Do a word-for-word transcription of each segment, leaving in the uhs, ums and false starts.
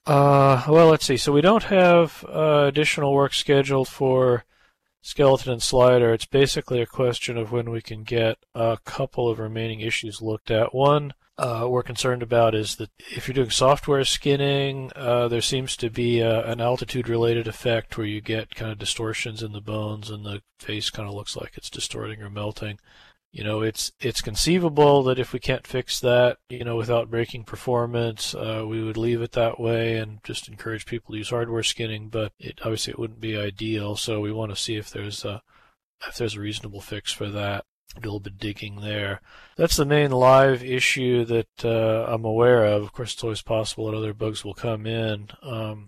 Uh, well, let's see. So we don't have uh, additional work scheduled for Skeleton and Slider. It's basically a question of when we can get a couple of remaining issues looked at. One uh, we're concerned about is that if you're doing software skinning, uh, there seems to be a, an altitude-related effect where you get kind of distortions in the bones and the face kind of looks like it's distorting or melting. You know, it's it's conceivable that if we can't fix that, you know, without breaking performance, uh, we would leave it that way and just encourage people to use hardware skinning. But it, obviously, it wouldn't be ideal. So we want to see if there's a if there's a reasonable fix for that. Do a little bit digging there. That's the main live issue that uh, I'm aware of. Of course, it's always possible that other bugs will come in. Um,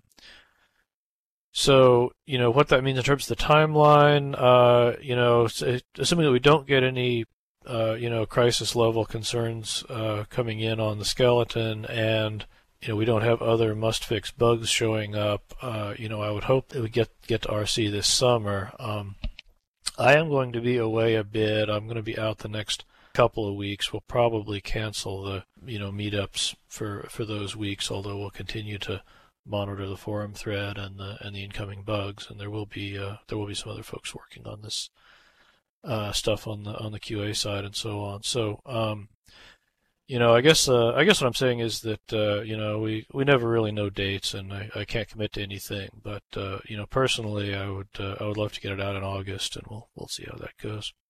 so, you know, what that means in terms of the timeline, uh, you know, assuming that we don't get any, uh, you know, crisis level concerns uh, coming in on the skeleton and, you know, we don't have other must fix bugs showing up, uh, you know, I would hope that we get, get to R C this summer. Um, I am going to be away a bit. I'm going to be out the next couple of weeks. We'll probably cancel the, you know, meetups for, for those weeks, although we'll continue to monitor the forum thread and the and the incoming bugs, and there will be uh, there will be some other folks working on this uh, stuff on the on the Q A side and so on. So um, you know, I guess uh, I guess what I'm saying is that uh, you know we, we never really know dates, and I, I can't commit to anything. But uh, you know, personally, I would uh, I would love to get it out in August, and we'll we'll see how that goes.